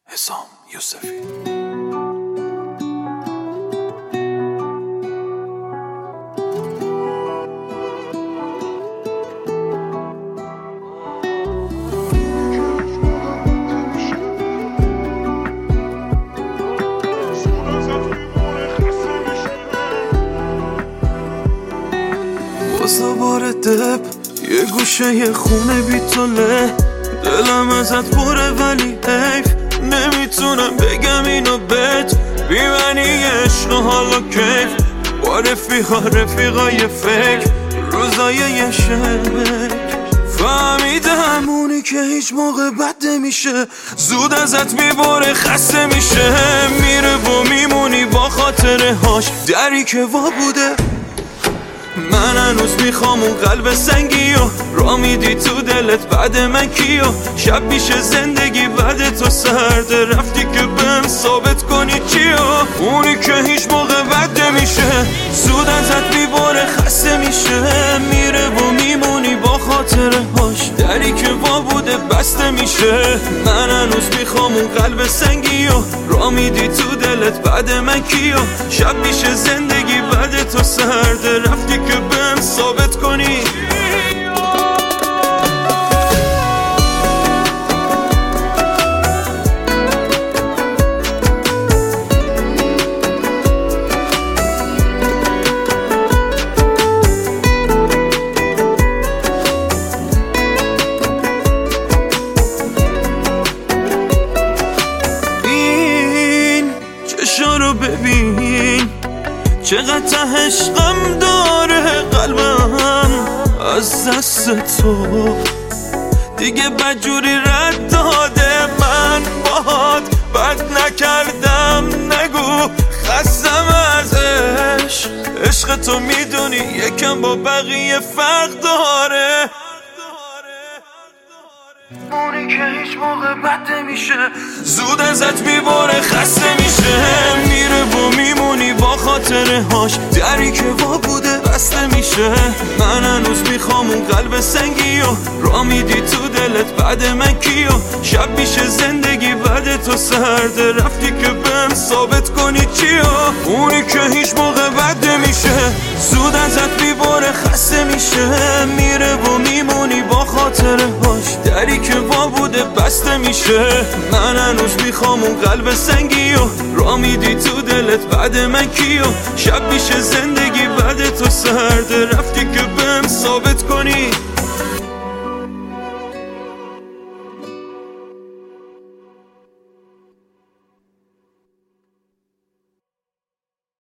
حسام یوسفی. بار دب یه گوشه یه خونه بی توله، دلم ازت پره ولی حیف نمیتونم بگم اینو بهت، بی معنی عشق و حالا کیف با رفیقای فکر روزای یه شک. فهمیدم اونی که هیچ موقع بد نمیشه زود ازت میبره خسته میشه، میره و میمونی با خاطره هاش دری که وا بوده. من هنوز میخوام اون قلب سنگی و را میدی تو دلت بعد من کیو، شب میشه زندگی بعد تو سرد رفتی که بهم ثابت کنی چیو، اونی که هیچ موقع بد نمیشه زود ازت میبره خسته میشه، میره و میمونی با خاطره هاش دری که وا بوده بسته میشه. من هنوز میخوام اون قلب سنگی و را میدی تو دلت بعد من کیو، شب میشه زندگی بعد تو سرد رفتی که بهم ثابت کنی. این چشا رو ببین چقدر ته عشقم داره قلبم از دست تو، دیگه بدجوری رد داده. من باهات بد نکردم نگو خستم از عشق تو میدونی یکم با بقیه فرق داره، اونی که هیچ موقع بد نمیشه زود ازت میبره خسته میشه، میره و میمونی با خاطره هاش دری که وا بوده بسته میشه. من هنوز میخوام اون قلب سنگی و را میدی تو دلت بعد من کیو، شب میشه زندگی بعد تو سرد رفتی که بهم ثابت کنی چیو، اونی که هیچ موقع بد نمیشه زود ازت میبره خسته میشه، میره و میمونی با خاطره هاش دری که وا بوده بسته میشه. من هنوز میخوام اون قلب سنگی و را میدی تو دلت بعد من کیو، شب میشه زندگی بعد تو سرد رفتی که بهم ثابت کنی.